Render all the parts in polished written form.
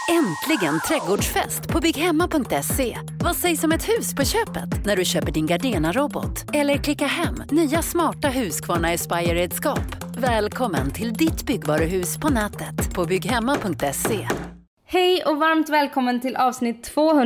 Äntligen trädgårdsfest på bygghemma.se. Vad sägs om ett hus på köpet när du köper din Gardena-robot? Eller klicka hem nya smarta Husqvarna Aspire-redskap. Välkommen till ditt byggvaruhus på nätet på bygghemma.se. Hej och varmt välkommen till avsnitt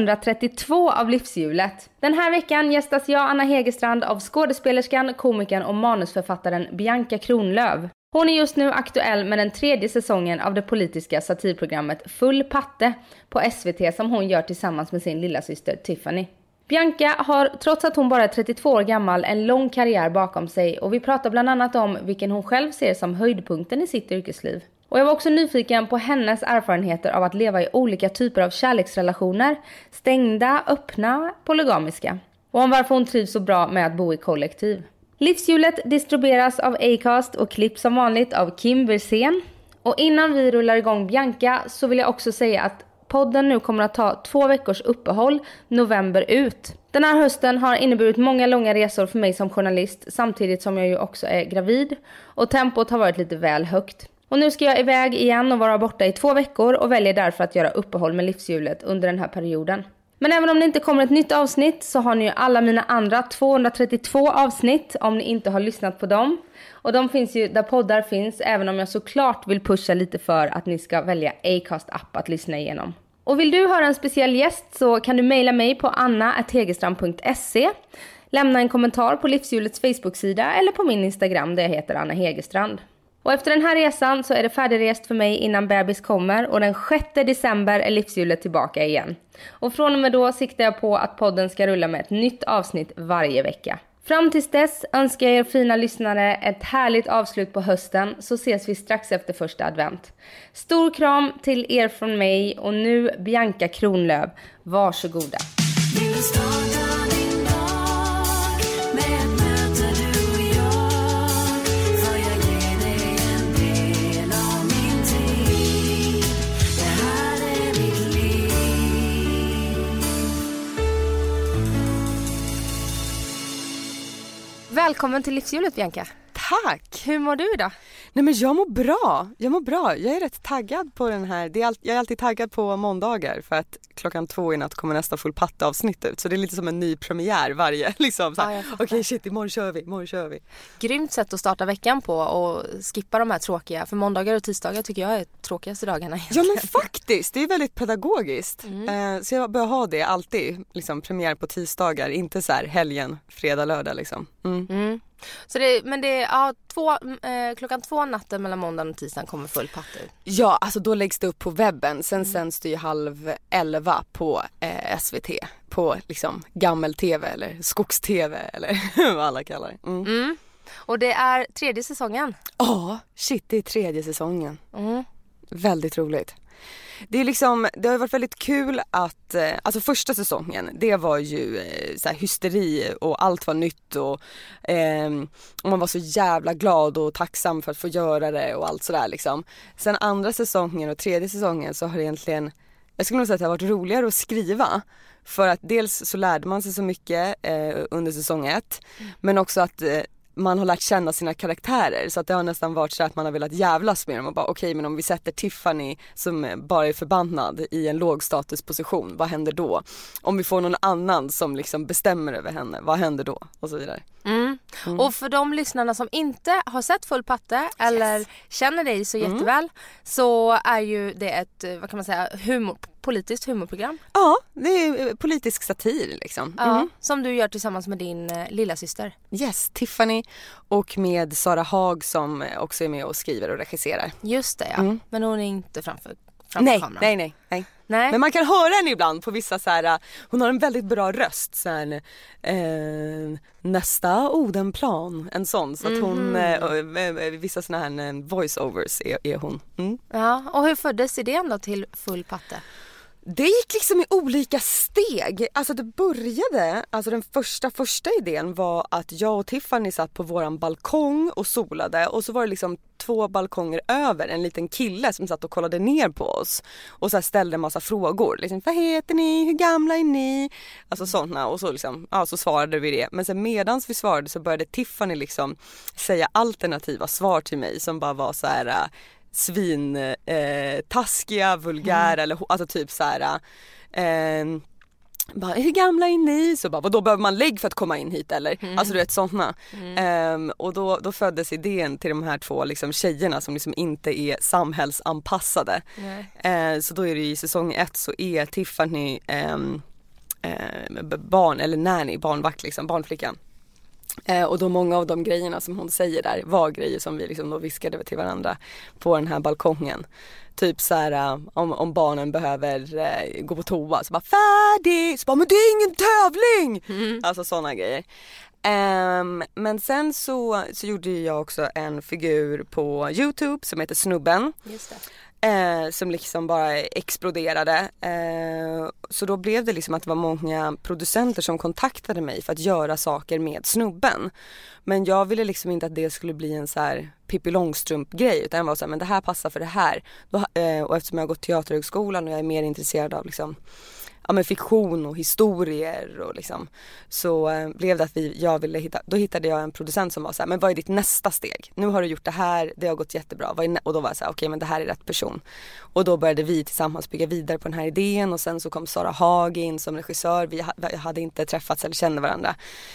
232 av Livshjulet. Den här veckan gästas jag, Anna Hegerstrand, av skådespelerskan, komikern och manusförfattaren Bianca Kronlöf. Hon är just nu aktuell med den 3:e säsongen av det politiska satirprogrammet Full patte på SVT som hon gör tillsammans med sin lilla syster Tiffany. Bianca har, trots att hon bara är 32 år gammal, en lång karriär bakom sig och vi pratar bland annat om vilken hon själv ser som höjdpunkten i sitt yrkesliv. Och jag var också nyfiken på hennes erfarenheter av att leva i olika typer av kärleksrelationer, stängda, öppna, polygamiska. Och om varför hon trivs så bra med att bo i kollektiv. Livshjulet distribueras av Acast och klipps som vanligt av Kim Versén. Och innan vi rullar igång Bianca så vill jag också säga att podden nu kommer att ta 2 veckors uppehåll, november ut. Den här hösten har inneburit många långa resor för mig som journalist samtidigt som jag ju också är gravid. Och tempot har varit lite väl högt. Och nu ska jag iväg igen och vara borta i 2 veckor och väljer därför att göra uppehåll med Livshjulet under den här perioden. Men även om det inte kommer ett nytt avsnitt så har ni ju alla mina andra 232 avsnitt om ni inte har lyssnat på dem. Och de finns ju där poddar finns, även om jag såklart vill pusha lite för att ni ska välja Acast app att lyssna igenom. Och vill du höra en speciell gäst så kan du mejla mig på anna@hegerstrand.se. Lämna en kommentar på Livshjulets Facebook-sida eller på min Instagram där jag heter Anna Hegerstrand. Och efter den här resan så är det färdigrest för mig innan bebis kommer och den 6 december är Livshjulet tillbaka igen. Och från och med då siktar jag på att podden ska rulla med ett nytt avsnitt varje vecka. Fram tills dess önskar jag er fina lyssnare ett härligt avslut på hösten så ses vi strax efter första advent. Stor kram till er från mig och nu Bianca Kronlöf. Varsågoda. Välkommen till Livshjulet, Bianca. Tack! Hur mår du idag? Nej men jag mår bra. Jag är rätt taggad på den här. Jag är alltid taggad på måndagar för att 2:00 i natt kommer nästa Full patte-avsnitt ut. Så det är lite som en ny premiär varje. Liksom såhär, okej, shit, imorgon kör vi. Grymt sätt att starta veckan på och skippa de här tråkiga. För måndagar och tisdagar tycker jag är tråkigaste dagarna egentligen. Ja men faktiskt, det är väldigt pedagogiskt. Så jag bör ha det alltid. Liksom premiär på tisdagar, inte så här helgen, fredag, lördag liksom. Så men det är 2:00 natten mellan måndagen och tisdagen kommer Full patte. Ja, alltså då läggs det upp på webben. Sen sänds det ju 10:30 på SVT. På liksom gammel-tv eller skogs-tv eller vad alla kallar det. Och det är 3:e säsongen. Det är 3:e säsongen. Väldigt roligt. Det har varit väldigt kul att, alltså första säsongen, det var ju så här hysteri och allt var nytt och man var så jävla glad och tacksam för att få göra det och allt sådär liksom. Sen andra säsongen och 3:e säsongen så har det egentligen, jag skulle nog säga att det har varit roligare att skriva. För att dels så lärde man sig så mycket under säsong 1, men också att man har lärt känna sina karaktärer så att det har nästan varit så att man har velat jävlas med dem och bara okej, men om vi sätter Tiffany som bara är förbannad i en lågstatusposition, vad händer då? Om vi får någon annan som liksom bestämmer över henne, vad händer då? Och så vidare. Och för de lyssnarna som inte har sett Full patte eller känner dig så jätteväl så är ju det ett, vad kan man säga, politiskt humorprogram. Ja, det är politisk satir liksom. Som du gör tillsammans med din lilla syster. Yes, Tiffany och med Sara Haag som också är med och skriver och regisserar. Just det, ja. Men hon är inte framför kameran. Nej. Men man kan höra henne ibland på vissa så här, hon har en väldigt bra röst så här, nästa Odenplan, en sån så att hon vissa såna här voiceovers är hon. Ja, och hur föddes idén då till Full patte? Det gick liksom i olika steg. Alltså det började, alltså den första idén var att jag och Tiffany satt på våran balkong och solade och så var det liksom 2 balkonger över en liten kille som satt och kollade ner på oss och så här ställde en massa frågor liksom, vad heter ni, hur gamla är ni, alltså sådana, och så liksom, ja, så svarade vi det, men sen medans vi svarade så började Tiffany liksom säga alternativa svar till mig som bara var så här taskiga, vulgära eller alltså typ så här bara, hur gamla är ni? Så bara, då behöver man lägg för att komma in hit eller? Alltså du vet sådana. Och då föddes idén till de här två liksom, tjejerna som liksom inte är samhällsanpassade. Så då är det i säsong 1 så är Tiffany barn eller nanny, barnvakt liksom, barnflickan. Och då många av de grejerna som hon säger där var grejer som vi liksom då viskade till varandra på den här balkongen. Typ så här om barnen behöver gå på toa så bara färdig, så bara men det är ingen tävling. Alltså sådana grejer. Men sen så gjorde jag också en figur på YouTube som heter Snubben. Just det. Som liksom bara exploderade. Så då blev det liksom att det var många producenter som kontaktade mig för att göra saker med Snubben. Men jag ville liksom inte att det skulle bli en så här Pippi Långstrump-grej, utan jag var så här, men det här passar för det här. Och eftersom jag har gått teaterhögskolan och jag är mer intresserad av liksom med fiktion och historier och liksom, så blev det att då hittade jag en producent som var så här, men vad är ditt nästa steg? Nu har du gjort det här, det har gått jättebra. Och då var jag så här, okej, men det här är rätt person. Och då började vi tillsammans bygga vidare på den här idén och sen så kom Sara Hag in som regissör. Vi hade inte träffats eller kände varandra.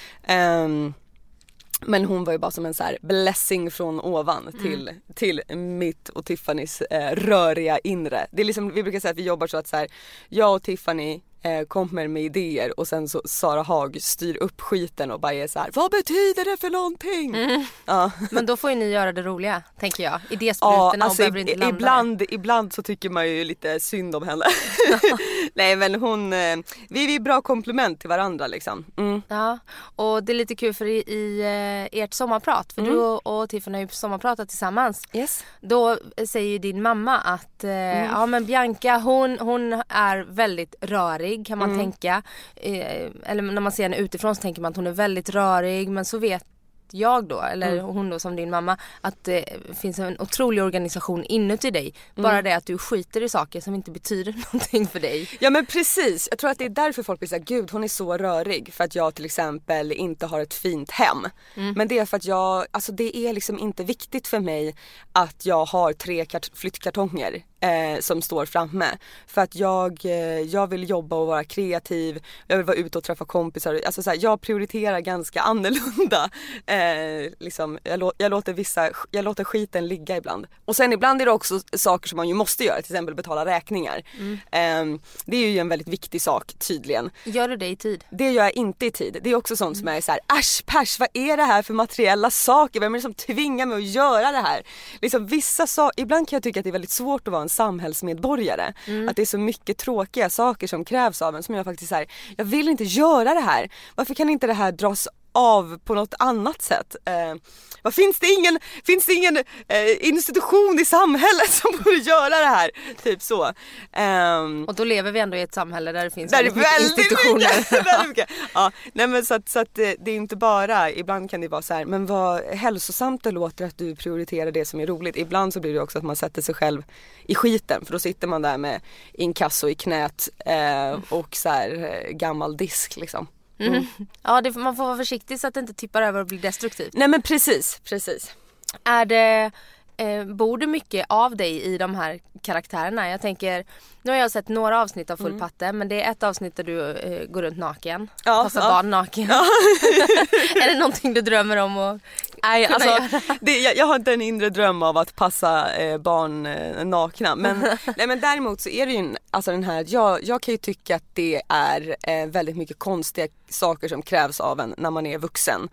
Men hon var ju bara som en så här blessing från ovan till mitt och Tiffany's röriga inre. Det är liksom, vi brukar säga att vi jobbar så att så här, jag och Tiffany kommer med idéer och sen så Sara Hag styr upp skiten och bara är så här, vad betyder det för någonting? Ja. Men då får ju ni göra det roliga, tänker jag. Idésprutorna alltså, och behöver inte landa ibland så tycker man ju lite synd om henne. Nej, men vi är bra komplement till varandra liksom. Ja, och det är lite kul för i ert sommarprat, för du och Tiffany har ju sommarpratat tillsammans. Yes. Då säger ju din mamma att ja, men Bianca hon är väldigt rörig, kan man tänka. Eller när man ser henne utifrån så tänker man att hon är väldigt rörig, men så vet jag då, eller hon då som din mamma, att det finns en otrolig organisation inuti dig. Bara det att du skiter i saker som inte betyder någonting för dig. Ja, men precis. Jag tror att det är därför folk blir så här, gud hon är så rörig, för att jag till exempel inte har ett fint hem. Men det är för att det är liksom inte viktigt för mig att jag har 3 flyttkartonger som står framme. För att jag vill jobba och vara kreativ. Jag vill vara ute och träffa kompisar. Alltså så här, jag prioriterar ganska annorlunda. Liksom, jag låter skiten ligga ibland. Och sen ibland är det också saker som man ju måste göra. Till exempel betala räkningar. Det är ju en väldigt viktig sak tydligen. Gör du det i tid? Det gör jag inte i tid. Det är också sånt som är så här, pers, vad är det här för materiella saker? Vem är det som tvingar mig att göra det här? Liksom ibland kan jag tycka att det är väldigt svårt att vara en samhällsmedborgare. Att det är så mycket tråkiga saker som krävs av en, som jag faktiskt säger, jag vill inte göra det här. Varför kan inte det här dras av på något annat sätt? Finns det ingen institution i samhället som borde göra det här? Typ så. Och då lever vi ändå i ett samhälle där det finns väldigt institutioner. Mycket. Ja, nej, men så att det är inte bara, ibland kan det vara så här, men vad hälsosamt det låter att du prioriterar det som är roligt. Ibland så blir det också att man sätter sig själv i skiten, för då sitter man där med inkasso i knät och så här gammal disk liksom. Ja, man får vara försiktig så att det inte tippar över och blir destruktivt. Nej, men precis. Är det bor det mycket av dig i de här karaktärerna? Jag tänker, nu har jag sett några avsnitt av Full patte, men det är ett avsnitt där du går runt naken. Passar barn naken. Ja. Är det någonting du drömmer om att Nej, alltså, jag har inte en inre dröm av att passa barn nakna. Men däremot så är det ju den här, jag kan ju tycka att det är väldigt mycket konstiga saker som krävs av en när man är vuxen.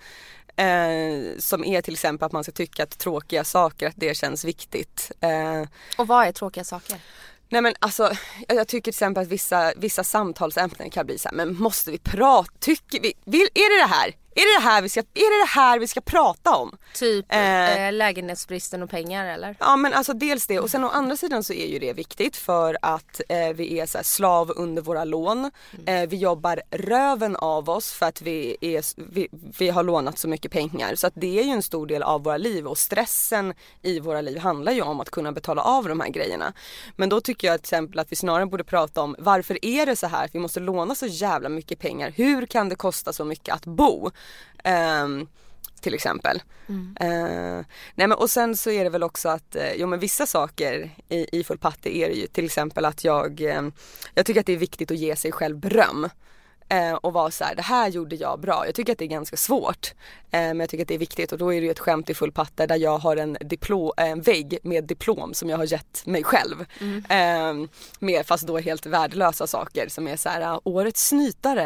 Som är till exempel att man ska tycka att tråkiga saker, att det känns viktigt. Och vad är tråkiga saker? Nej, men alltså, jag tycker till exempel att vissa samtalsämnen kan bli så här, men måste vi prata, tycker vi, är det här? Är det här vi ska prata om? Typ lägenhetsbristen och pengar, eller? Ja, men alltså dels det. Och sen å andra sidan så är ju det viktigt för att vi är så här slav under våra lån. Vi jobbar röven av oss för att vi har lånat så mycket pengar. Så att det är ju en stor del av våra liv. Och stressen i våra liv handlar ju om att kunna betala av de här grejerna. Men då tycker jag till exempel att vi snarare borde prata om varför är det så här? Vi måste låna så jävla mycket pengar. Hur kan det kosta så mycket att bo? till exempel. Nej men och sen så är det väl också att men vissa saker i full patte är det ju till exempel att jag tycker att det är viktigt att ge sig själv beröm. Och vara så här, det här gjorde jag bra. Jag tycker att det är ganska svårt. Men jag tycker att det är viktigt. Och då är det ju ett skämt i full patte där jag har en vägg med diplom som jag har gett mig själv. Med fast då helt värdelösa saker som är så här, årets snytare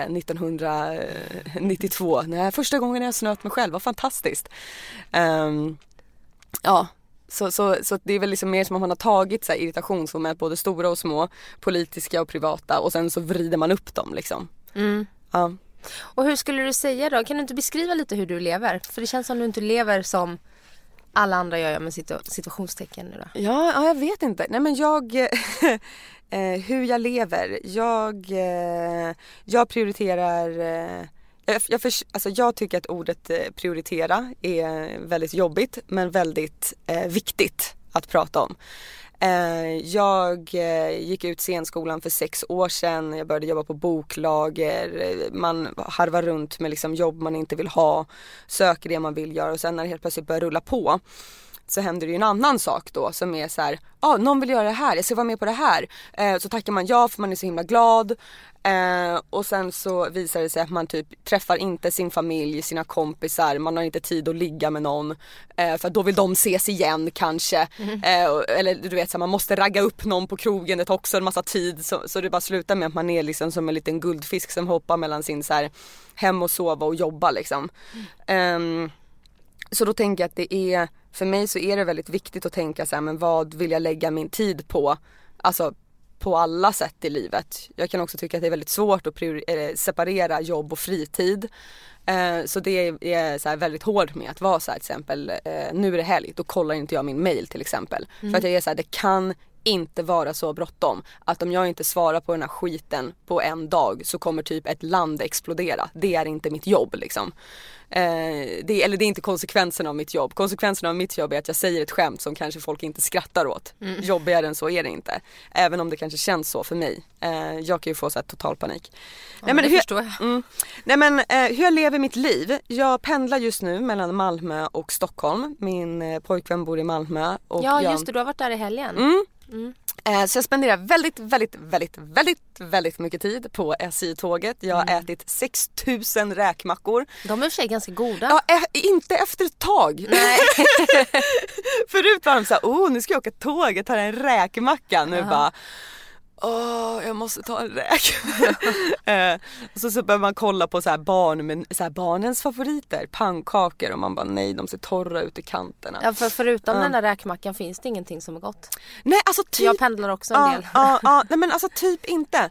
1992. Första gången jag snöt mig själv, var fantastiskt. Så det är väl liksom mer som om man har tagit så här irritationsmoment, både stora och små, politiska och privata, och sen så vrider man upp dem liksom. Ja. Och hur skulle du säga då? Kan du inte beskriva lite hur du lever? För det känns som du inte lever som alla andra gör med situationstecken nu då. Ja, jag vet inte. Nej men hur jag lever. Jag prioriterar. Jag tycker att ordet prioritera är väldigt jobbigt men väldigt viktigt att prata om. Jag gick ut scenskolan för 6 år sedan. Jag började jobba på boklager. Man harvar runt med liksom jobb man inte vill ha, söker det man vill göra, och sen när det helt plötsligt börjar rulla på så händer det ju en annan sak då som är så här, någon vill göra det här, jag ska vara med på det här. Så tackar man ja för man är så himla glad. Och sen så visar det sig att man typ träffar inte sin familj, sina kompisar, man har inte tid att ligga med någon för då vill de ses igen kanske. Eller du vet så här, man måste ragga upp någon på krogen, det tar också en massa tid, så det bara slutar med att man är liksom som en liten guldfisk som hoppar mellan sin så här, hem och sova och jobba liksom. Så då tänker jag att det är, för mig så är det väldigt viktigt att tänka så här, men vad vill jag lägga min tid på? Alltså på alla sätt i livet. Jag kan också tycka att det är väldigt svårt att separera jobb och fritid. Så det är så här väldigt hårt med att vara så här, till exempel nu är det helg, då kollar inte jag min mail till exempel. För att jag är så här, det kan inte vara så bråttom att om jag inte svarar på den här skiten på en dag så kommer typ ett land explodera. Det är inte mitt jobb liksom. Det är inte konsekvensen av mitt jobb. Konsekvensen av mitt jobb är att jag säger ett skämt som kanske folk inte skrattar åt. Jobbigare än så är det inte. Även om det kanske känns så för mig. Jag kan ju få så här total panik. Ja, det förstår jag. Hur jag lever mitt liv. Jag pendlar just nu mellan Malmö och Stockholm. Min pojkvän bor i Malmö. Och just det, du har varit där i helgen. Så jag spenderar väldigt mycket tid på SJ-tåget. Jag har ätit 6000 räkmackor. De är i och för sig ganska goda. Ja, inte efter ett tag. Nej. Förut var de så här, nu ska jag åka tåg, jag tar en räkmacka. Nu bara, jag måste ta en räk. Så börjar man kolla på så här barnens favoriter, pannkakor, och man bara nej, de ser torra ut i kanterna. Ja, förutom den där räkmackan finns det ingenting som är gott. Nej, alltså typ. Jag pendlar också en del. Nej men alltså typ inte.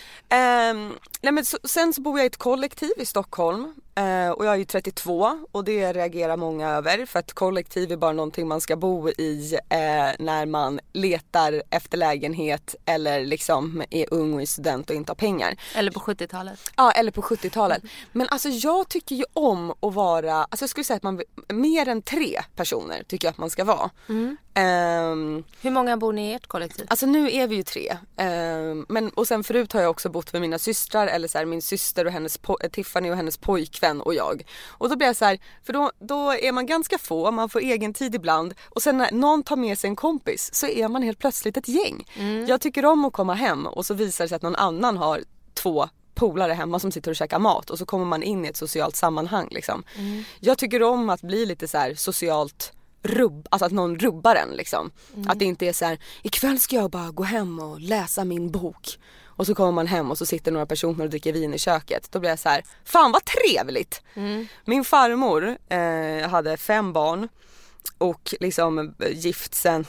Sen så bor jag i ett kollektiv i Stockholm och jag är ju 32 och det reagerar många över, för att kollektiv är bara någonting man ska bo i när man letar efter lägenhet eller liksom är ung och är student och inte har pengar. Eller på 70-talet. Ja, eller på 70-talet. Men alltså jag tycker ju om att vara, alltså jag skulle säga att mer än 3 personer tycker jag att man ska vara. Hur många bor ni i ert kollektiv? Alltså nu är vi ju 3. Och sen förut har jag också bott med mina systrar, eller så här, min syster och hennes Tiffany och hennes pojkvän och jag. Och då blir jag så här, för då är man ganska få, man får egen tid ibland, och sen när någon tar med sig en kompis så är man helt plötsligt ett gäng. Jag tycker om att komma hem och så visar det sig att någon annan har 2 polare hemma som sitter och käkar mat, och så kommer man in i ett socialt sammanhang liksom. Jag tycker om att bli lite så här socialt alltså att någon rubbar en liksom. Att det inte är så här, ikväll ska jag bara gå hem och läsa min bok. Och så kommer man hem och så sitter några personer och dricker vin i köket. Då blir jag så här, fan vad trevligt. Min farmor hade 5 barn och liksom gift sen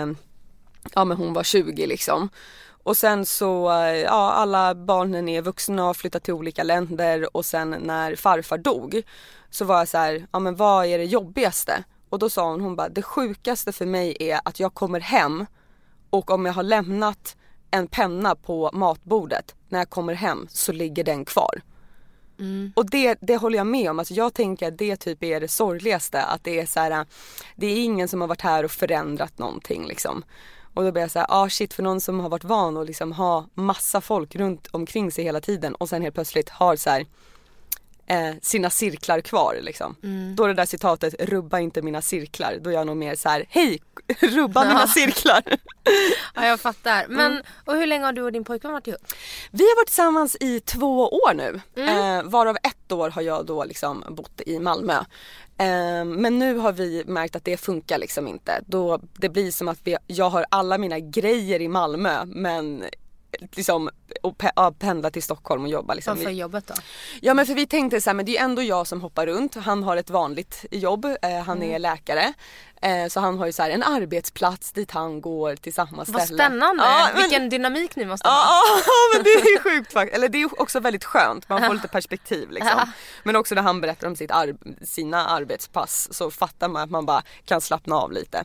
men hon var 20 liksom. Och sen så, alla barnen är vuxna och flyttat till olika länder, och sen när farfar dog så var jag så här, men vad är det jobbigaste? Och då sa hon bara, det sjukaste för mig är att jag kommer hem och om jag har lämnat en penna på matbordet, när jag kommer hem så ligger den kvar. Och det håller jag med om. Alltså jag tänker att det typ är det sorgligaste, att det är så här, det är ingen som har varit här och förändrat någonting liksom. Och då blir jag så här, shit, för någon som har varit van att liksom ha massa folk runt omkring sig hela tiden och sen helt plötsligt har så här sina cirklar kvar liksom. Då det där citatet, rubba inte mina cirklar, då är jag nog mer så här: hej, rubba mina cirklar. Ja, jag fattar. Men, och hur länge har du och din pojkvän varit ihop? Vi har varit tillsammans i 2 år nu, varav 1 år har jag då liksom bott i Malmö. Men nu har vi märkt att det funkar liksom inte. Då det blir som att jag har alla mina grejer i Malmö, men liksom pendla till Stockholm och jobba liksom. Varför jobbet då? Ja, men för vi tänkte så här, men det är ändå jag som hoppar runt. Han har ett vanligt jobb, han är läkare. Så han har ju så här en arbetsplats dit han går till samma ställe. Vad spännande, vilken dynamik ni måste ha. Ja, men det är ju sjukt faktiskt. Eller det är ju också väldigt skönt, man får lite perspektiv liksom. Men också när han berättar om sina arbetspass så fattar man att man bara kan slappna av lite.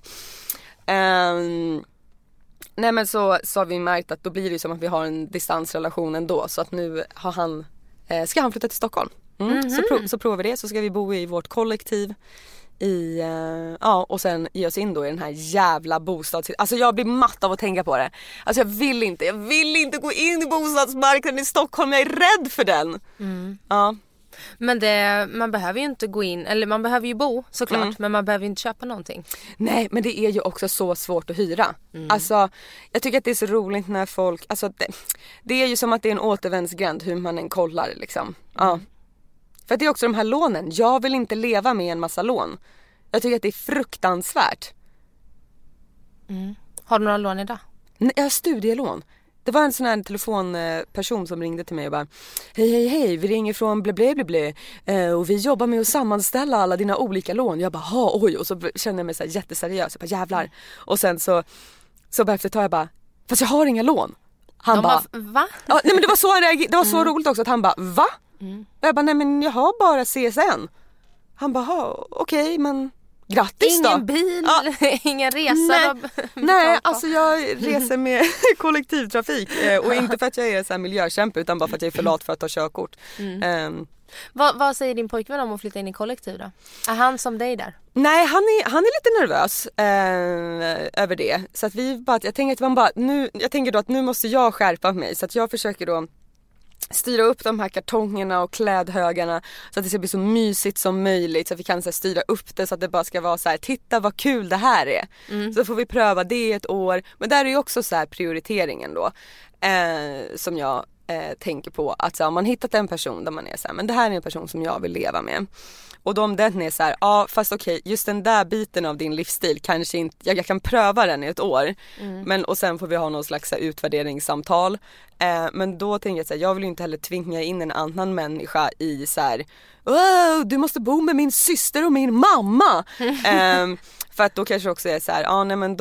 Nej, men så har vi märkt att då blir det ju som att vi har en distansrelation ändå. Så att nu har ska han flytta till Stockholm. Så provar vi det, så ska vi bo i vårt kollektiv och sen ge oss in då i den här jävla alltså jag blir matt av att tänka på det. Alltså jag vill inte gå in i bostadsmarknaden i Stockholm, jag är rädd för den. Ja. Men man behöver ju inte gå in, eller man behöver ju bo såklart, men man behöver ju inte köpa någonting. Nej, men det är ju också så svårt att hyra. Alltså jag tycker att det är så roligt när folk, alltså det är ju som att det är en återvändsgränd hur man än kollar liksom. Ja. För det är också de här lånen. Jag vill inte leva med en massa lån. Jag tycker att det är fruktansvärt. Har du några lån idag? Nej, jag har studielån. Det var en sån här telefonperson som ringde till mig och bara: hej, vi ringer från blä, och vi jobbar med att sammanställa alla dina olika lån. Jag bara, oj, och så känner jag mig så här jätteseriös. Jag bara, jävlar. Och sen så bara efter ett tag jag bara, fast jag har inga lån. Han bara, va? Ja, nej, men det var så roligt också att han bara, va? Jag bara, nej men jag har bara CSN. Han bara, okej, men grattis då. Ingen bil, ingen resa. Nej, alltså jag reser med kollektivtrafik och inte för att jag är så här miljökämpe, utan bara för att jag är för lat för att ta körkort. Vad säger din pojkvän om att flytta in i kollektiv då? Är han som dig där? Nej, han är lite nervös över det. Så att jag tänker då att nu måste jag skärpa mig, så att jag försöker då styra upp de här kartongerna och klädhögarna så att det ska bli så mysigt som möjligt, så att vi kan så här, styra upp det så att det bara ska vara så här: titta vad kul det här är. Så får vi pröva det ett år. Men där är ju också så här prioriteringen då som jag tänker på, att så här, om man hittat en person där man är så här, men det här är en person som jag vill leva med. Och om den är så här, ja fast okej, just den där biten av din livsstil kanske inte, jag kan pröva den i ett år. Men och sen får vi ha någon slags så här, utvärderingssamtal. Men då tänker jag så här, jag vill ju inte heller tvinga in en annan människa i så här, du måste bo med min syster och min mamma. För att då kanske också är så här, nej men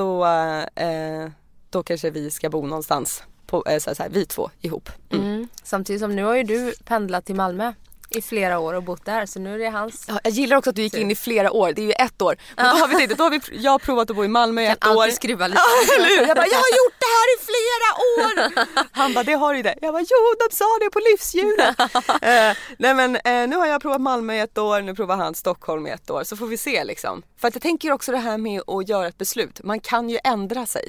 då kanske vi ska bo någonstans på, så här, vi två ihop. Samtidigt som nu har ju du pendlat till Malmö i flera år och bott där, så nu är det hans. Ja, jag gillar också att du gick in i flera år. Det är ju 1 år. Men då har jag har provat att bo i Malmö i 1 år. Alltid skruva lite. Jag bara, jag har gjort det här i flera år. Han bara, det har du det. Jag bara, jo, de sa det på livshjulet. Nej men nu har jag provat Malmö i 1 år. Nu provar han Stockholm i 1 år. Så får vi se liksom. För att jag tänker också det här med att göra ett beslut. Man kan ju ändra sig.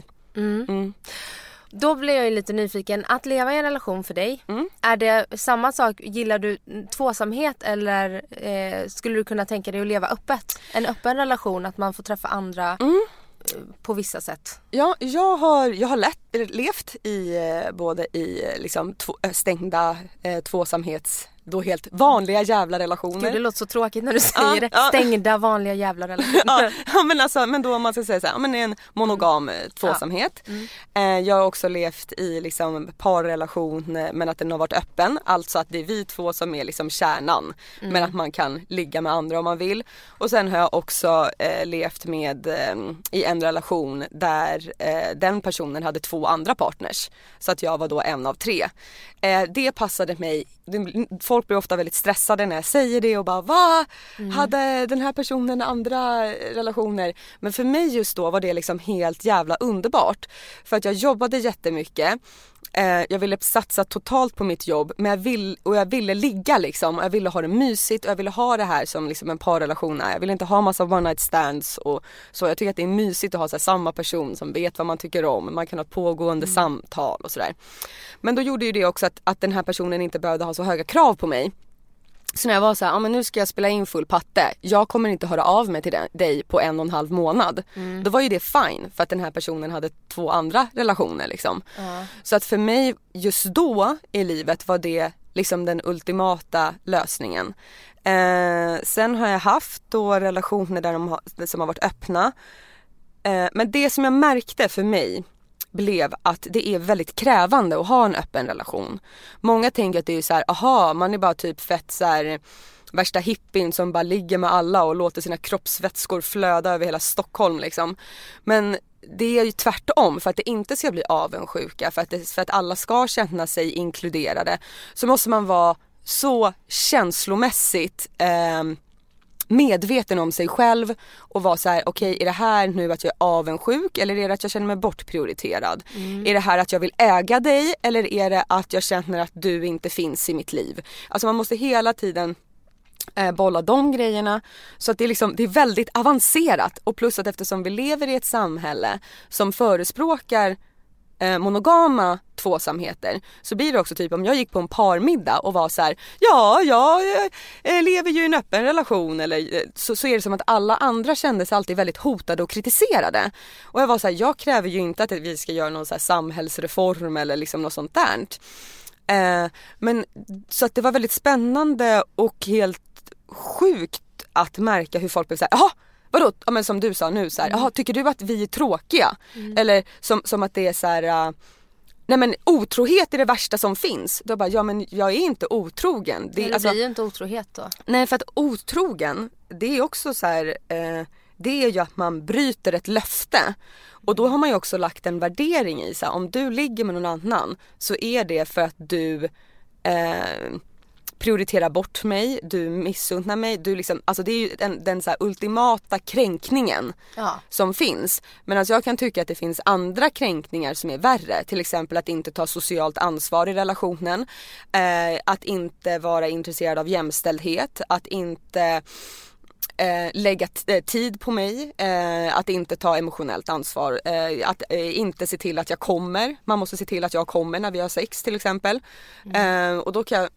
Då blir jag ju lite nyfiken. Att leva i en relation för dig, är det samma sak? Gillar du tvåsamhet, eller skulle du kunna tänka dig att leva öppet? En öppen relation, att man får träffa andra på vissa sätt. Ja, jag har levt i både i liksom stängda tvåsamhets, då helt vanliga jävla relationer. Gud, det låter så tråkigt när du säger det. Stängda vanliga jävla relationer. Men då om man ska säga så här, men det är en monogam tvåsamhet. Jag har också levt i liksom parrelation, men att den har varit öppen. Alltså att det är vi två som är liksom kärnan. Men att man kan ligga med andra om man vill. Och sen har jag också levt med i en relation där den personen hade 2 andra partners. Så att jag var då en av 3. Det passade mig. Folk blir ofta väldigt stressade när jag säger det och bara, va? Hade den här personen andra relationer? Men för mig just då var det liksom helt jävla underbart. För att jag jobbade jättemycket. Jag ville satsa totalt på mitt jobb, men jag ville ligga liksom. Jag ville ha det mysigt och jag ville ha det här som liksom en parrelation är. Jag ville inte ha massa one night stands och så. Jag tycker att det är mysigt att ha så här, samma person som vet vad man tycker om. Man kan ha ett pågående samtal och sådär. Men då gjorde ju det också att den här personen inte behövde ha så höga krav på mig. Så när jag var så här, men nu ska jag spela in full patte. Jag kommer inte höra av mig till dig på 1,5 månad. Då var ju det fine för att den här personen hade 2 andra relationer liksom. Så att för mig just då i livet var det liksom den ultimata lösningen. Sen har jag haft då relationer där som har varit öppna. Men det som jag märkte för mig blev att det är väldigt krävande att ha en öppen relation. Många tänker att det är så här, man är bara typ fett så här värsta hippien som bara ligger med alla och låter sina kroppsvätskor flöda över hela Stockholm liksom. Men det är ju tvärtom, för att det inte ska bli avundsjuka, för att alla ska känna sig inkluderade, så måste man vara så känslomässigt medveten om sig själv och vara så här: okej, är det här nu att jag är avundsjuk eller är det att jag känner mig bortprioriterad? Är det här att jag vill äga dig eller är det att jag känner att du inte finns i mitt liv? Alltså man måste hela tiden bolla de grejerna, så att det är väldigt avancerat, och plus att eftersom vi lever i ett samhälle som förespråkar monogama tvåsamheter, så blir det också typ om jag gick på en parmiddag och var så här: ja, jag lever ju i en öppen relation, eller så är det som att alla andra kände sig alltid väldigt hotade och kritiserade, och jag var så här: jag kräver ju inte att vi ska göra någon så här samhällsreform eller liksom något sånt där. Men så att det var väldigt spännande och helt sjukt att märka hur folk blev så här: jaha, vadå? Ja, men som du sa nu så här, jaha, tycker du att vi är tråkiga? Eller som att det är så här, nej men otrohet är det värsta som finns. Då bara, ja men jag är inte otrogen. Det blir ju inte otrohet då. Nej, för att otrogen, det är också så här, det är ju att man bryter ett löfte. Och då har man ju också lagt en värdering i så här, om du ligger med någon annan så är det för att du prioritera bort mig, du missunnar mig, du liksom, alltså det är ju den så här ultimata kränkningen som finns. Men alltså jag kan tycka att det finns andra kränkningar som är värre, till exempel att inte ta socialt ansvar i relationen, att inte vara intresserad av jämställdhet, att inte lägga tid på mig, att inte ta emotionellt ansvar, att inte se till att jag kommer. Man måste se till att jag kommer när vi har sex till exempel. Och då kan jag,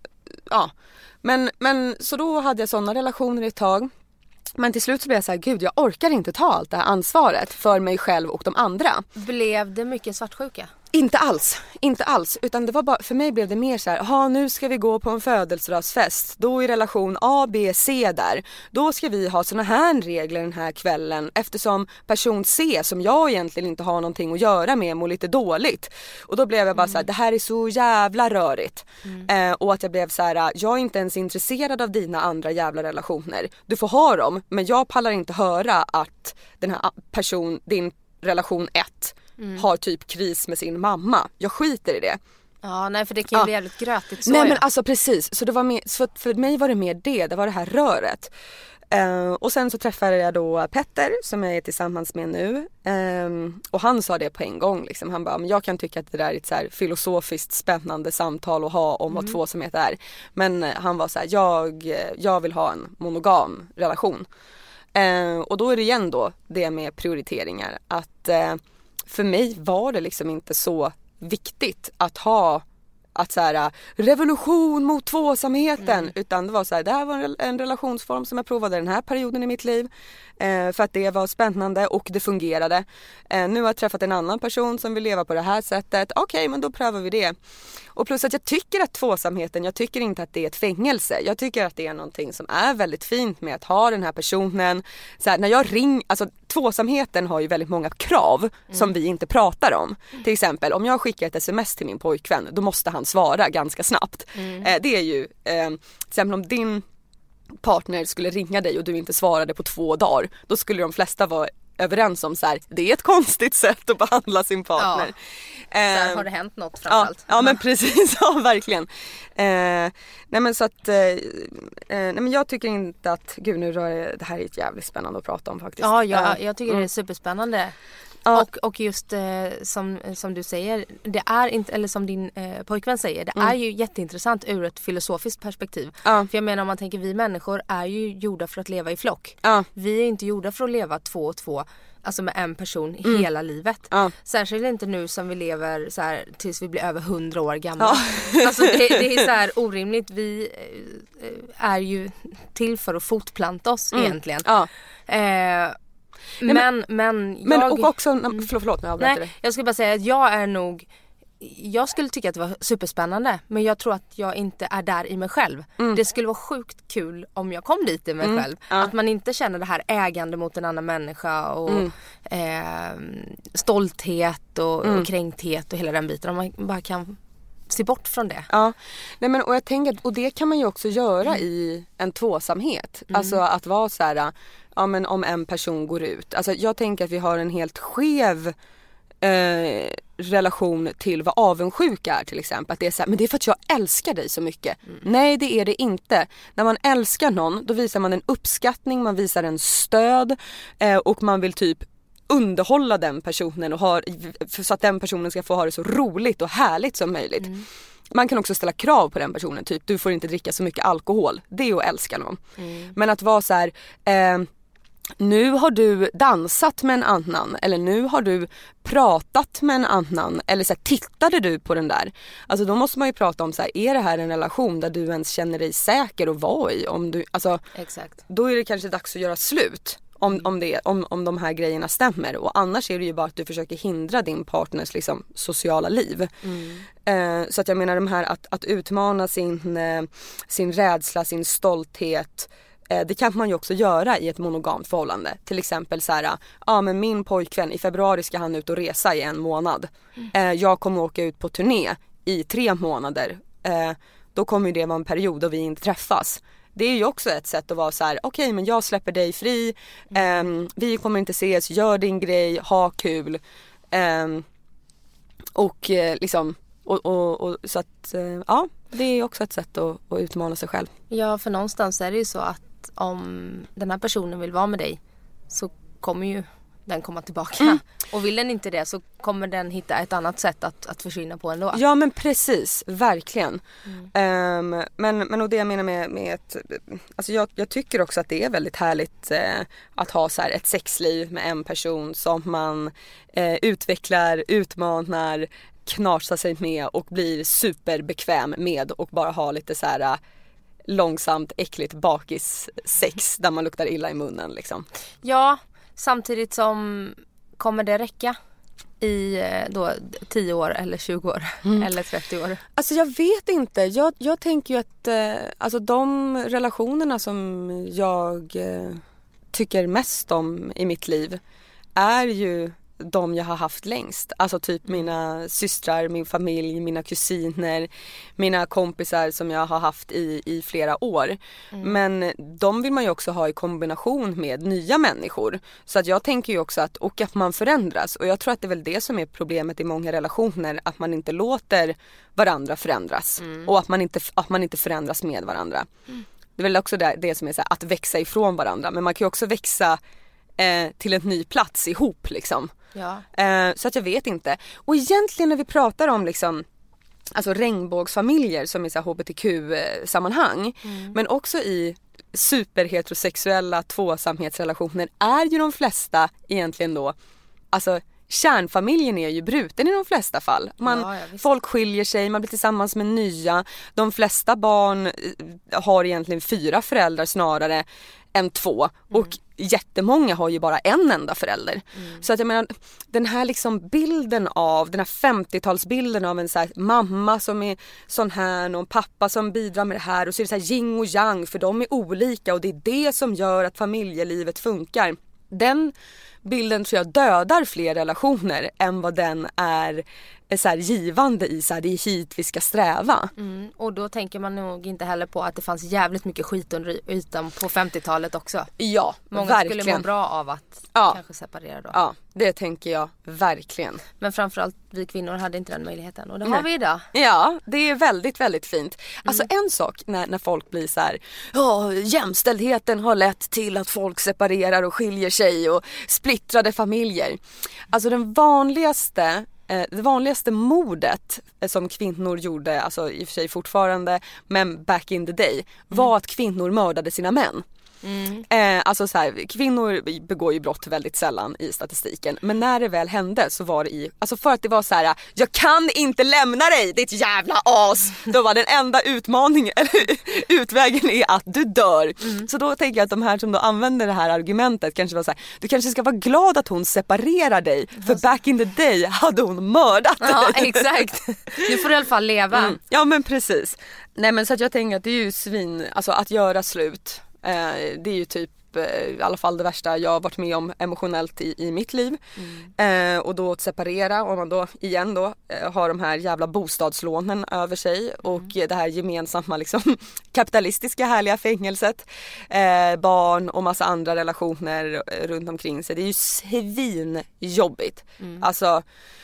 men så då hade jag sådana relationer ett tag. Men till slut så blev jag så här: gud, jag orkar inte ta allt det här ansvaret för mig själv och de andra. Blev det mycket svartsjuka? Inte alls, utan det var bara, för mig blev det mer så här: nu ska vi gå på en födelsedagsfest, då är relation A, B, C där, då ska vi ha såna här regler den här kvällen, eftersom person C, som jag egentligen inte har någonting att göra med, mår lite dåligt. Och då blev jag bara så här: det här är så jävla rörigt. Och att jag blev så här: jag är inte ens intresserad av dina andra jävla relationer, du får ha dem, men jag pallar inte höra att den här din relation 1 har typ kris med sin mamma. Jag skiter i det. Ja, nej, för det kan ju bli jävligt grötigt så. Nej, men alltså precis. Så det var mer, för mig var det mer det var det här röret. Och sen så träffade jag då Petter som jag är tillsammans med nu. Och han sa det på en gång liksom. Han bara, men jag kan tycka att det där är ett så här filosofiskt spännande samtal att ha om vad tvåsamhet är. Men han var så här: jag vill ha en monogam relation. Och då är det igen då det med prioriteringar, att för mig var det liksom inte så viktigt att ha att så här, revolution mot tvåsamheten, utan det var så här: det här var en relationsform som jag provade den här perioden i mitt liv, för att det var spännande och det fungerade. Nu har jag träffat en annan person som vill leva på det här sättet. Okej, men då prövar vi det. Och plus att jag tycker att tvåsamheten, jag tycker inte att det är ett fängelse. Jag tycker att det är någonting som är väldigt fint med att ha den här personen. Så här, när jag alltså tvåsamheten har ju väldigt många krav som vi inte pratar om. Till exempel, om jag skickar ett sms till min pojkvän, då måste han svara ganska snabbt. Det är ju, till exempel om din partner skulle ringa dig och du inte svarade på 2 dagar, då skulle de flesta vara överens om så här: det är ett konstigt sätt att behandla sin partner. Där har det hänt något framförallt. Ja, men precis, ja, verkligen. Nej men så att nej men jag tycker inte att, gud nu det här är ett jävligt spännande att prata om faktiskt. Ja, jag tycker det är superspännande. Och just som du säger, det är inte, eller som din pojkvän säger, det är ju jätteintressant ur ett filosofiskt perspektiv. För jag menar, om man tänker, vi människor är ju gjorda för att leva i flock. Vi är inte gjorda för att leva 2 och 2, alltså med en person hela livet. Särskilt inte nu som vi lever så här tills vi blir över 100 år gamla. Alltså det är så här orimligt. Vi är ju till för att fortplanta oss egentligen. Men och också, förlåt när jag avbryter dig. Jag skulle bara säga att jag skulle tycka att det var superspännande, men jag tror att jag inte är där i mig själv. Det skulle vara sjukt kul om jag kom dit i mig själv. Att man inte känner det här ägande mot en annan människa och stolthet och kränkthet och hela den biten. Om man bara kan se bort från det. Nej, men, och jag tänker, och det kan man ju också göra i en tvåsamhet. Alltså att vara så här, men om en person går ut. Alltså jag tänker att vi har en helt skev relation till vad avundsjuka är, till exempel. Att det är så här, men det är för att jag älskar dig så mycket. Nej, det är det inte. När man älskar någon, då visar man en uppskattning, man visar en stöd och man vill typ underhålla den personen och så att den personen ska få ha det så roligt och härligt som möjligt. Man kan också ställa krav på den personen, typ du får inte dricka så mycket alkohol. Det är att älska någon. Men att vara så här, nu har du dansat med en annan, eller nu har du pratat med en annan, eller så här, tittade du på den där. Alltså då måste man ju prata om så här, är det här en relation där du ens känner dig säker att vara i? Om du, alltså, exakt. Då är det kanske dags att göra slut. Om de här grejerna stämmer. Och annars är det ju bara att du försöker hindra din partners liksom, sociala liv. Så att jag menar, de här att utmana sin rädsla, sin stolthet, det kan man ju också göra i ett monogamt förhållande. Till exempel så här, men min pojkvän, i februari ska han ut och resa i 1 månad. Jag kommer åka ut på turné i 3 månader. Då kommer ju det vara en period då vi inte träffas. Det är ju också ett sätt att vara så här: okej, men jag släpper dig fri. Vi kommer inte ses, gör din grej, ha kul. Och liksom och så att det är också ett sätt att utmana sig själv. Ja, för någonstans är det ju så att om den här personen vill vara med dig så kommer ju den komma tillbaka. Och vill den inte det så kommer den hitta ett annat sätt att försvinna på ändå. Ja, men precis, verkligen. Men och det jag menar med att, alltså jag tycker också att det är väldigt härligt att ha så här ett sexliv med en person som man utvecklar, utmanar, knasar sig med och blir superbekväm med, och bara ha lite så här långsamt, äckligt bakis sex där man luktar illa i munnen liksom. Ja, samtidigt som kommer det räcka i då 10 år eller 20 år eller 30 år? Alltså jag vet inte. Jag tänker ju att alltså de relationerna som jag tycker mest om i mitt liv är ju de jag har haft längst. Alltså typ mina systrar, min familj, mina kusiner, mina kompisar som jag har haft i flera år. Men de vill man ju också ha i kombination med nya människor. Så att jag tänker ju också att man förändras. Och jag tror att det är väl det som är problemet i många relationer. Att man inte låter varandra förändras. Och att man inte förändras med varandra. Det är väl också det som är så här, att växa ifrån varandra. Men man kan ju också växa till en ny plats ihop liksom. Ja. Så att jag vet inte. Och egentligen när vi pratar om liksom, alltså regnbågsfamiljer som är så här HBTQ-sammanhang, men också i superheterosexuella tvåsamhetsrelationer är ju de flesta egentligen då, alltså kärnfamiljen är ju bruten i de flesta fall. Folk skiljer sig, man blir tillsammans med nya. De flesta barn har egentligen 4 föräldrar snarare än 2. Och jättemånga har ju bara en enda förälder. Så att jag menar, den här liksom bilden av, den här 50-talsbilden av en så här mamma som är sån här och en pappa som bidrar med det här, och så är det så här yin och yang, för de är olika och det är det som gör att familjelivet funkar. Den bilden tror jag dödar fler relationer än vad den är så här givande i, så här, det är hit vi ska sträva. Och då tänker man nog inte heller på att det fanns jävligt mycket skit under ytan på 50-talet också. Ja, många verkligen. Skulle må bra av att kanske separera då. Ja, det tänker jag verkligen. Men framförallt vi kvinnor hade inte den möjligheten, och det har vi idag. Ja, det är väldigt, väldigt fint. Alltså en sak när folk blir så här, jämställdheten har lett till att folk separerar och skiljer sig och splittrar splittrade familjer. Alltså det vanligaste mordet som kvinnor gjorde, alltså i och för sig fortfarande, men back in the day, var att kvinnor mördade sina män. Alltså så här, kvinnor begår ju brott väldigt sällan i statistiken, men när det väl hände så var det alltså för att det var så här: jag kan inte lämna dig, ditt jävla as. Då var den enda utmaningen eller utvägen är att du dör. Så då tänker jag att de här som då använder det här argumentet kanske var så här: du kanske ska vara glad att hon separerar dig, för back in the day hade hon mördat dig. Ja, exakt. Nu får du i alla fall leva. Ja, men precis. Nej, men så att jag tänker att det är ju alltså att göra slut. Det är ju typ i alla fall det värsta jag har varit med om emotionellt i mitt liv. Och då att separera, och man då igen då har de här jävla bostadslånen över sig och det här gemensamma liksom kapitalistiska härliga fängelset, barn och massa andra relationer runt omkring sig. Det är ju svinjobbigt. Alltså,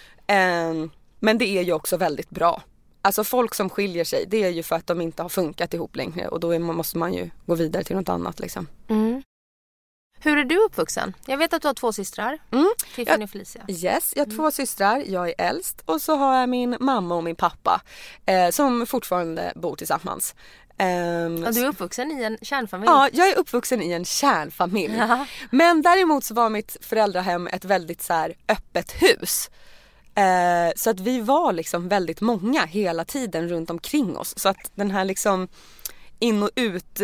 men det är ju också väldigt bra. Alltså folk som skiljer sig, det är ju för att de inte har funkat ihop längre, och då måste man ju gå vidare till något annat liksom. Hur är du uppvuxen? Jag vet att du har 2 systrar, Tiffany och Felicia. Yes, jag har 2 systrar, jag är äldst, och så har jag min mamma och min pappa som fortfarande bor tillsammans. Och du är uppvuxen i en kärnfamilj? Ja, jag är uppvuxen i en kärnfamilj. Men däremot så var mitt föräldrahem ett väldigt så här öppet hus. Så att vi var liksom väldigt många hela tiden runt omkring oss. Så att den här liksom in- och ut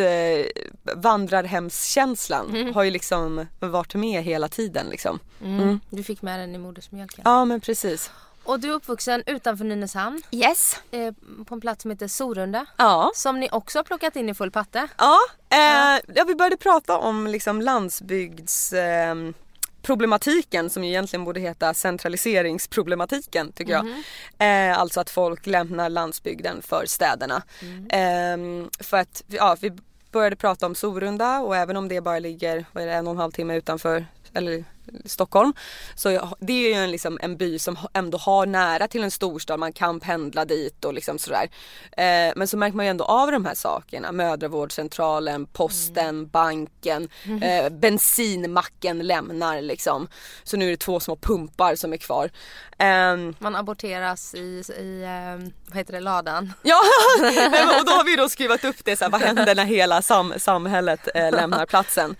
vandrarhemskänslan har ju liksom varit med hela tiden liksom. Du fick med den i modersmjölken. Ja, men precis. Och du är uppvuxen utanför Nynäshamn. Yes. På en plats som heter Sorunda. Ja. Som ni också har plockat in i full patte. Ja, vi började prata om liksom landsbygds... problematiken som egentligen borde heta centraliseringsproblematiken, tycker jag. Alltså att folk lämnar landsbygden för städerna. För att vi började prata om Sorunda, och även om det bara ligger 1,5 timme utanför eller Stockholm, så det är ju liksom en by som ändå har nära till en storstad, man kan pendla dit och liksom sådär. Men så märker man ju ändå av de här sakerna: mödravårdscentralen, posten, banken, bensinmacken lämnar liksom. Så nu är det 2 små pumpar som är kvar. Man aborteras i vad heter det, ladan. Ja, och då har vi då skrivit upp det så här, vad händer när hela samhället lämnar platsen.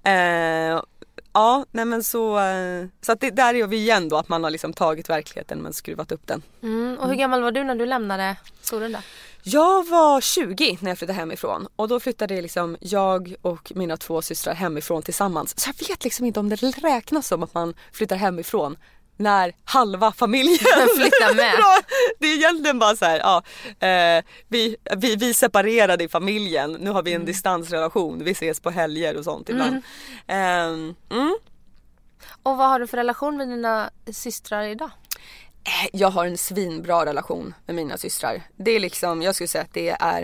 Ja, nej men så att det där är vi igen då, att man har liksom tagit verkligheten men skruvat upp den. Och hur gammal var du när du lämnade Sorunda? Jag var 20 när jag flyttade hemifrån, och då flyttade liksom jag och mina 2 systrar hemifrån tillsammans. Så jag vet liksom inte om det räknas som att man flyttar hemifrån när halva familjen flyttar med. Det är egentligen bara så här, vi separerade i familjen. Nu har vi en distansrelation. Vi ses på helger och sånt ibland. Och vad har du för relation med dina systrar idag? Jag har en svinbra relation med mina systrar. Det är liksom, jag skulle säga att det är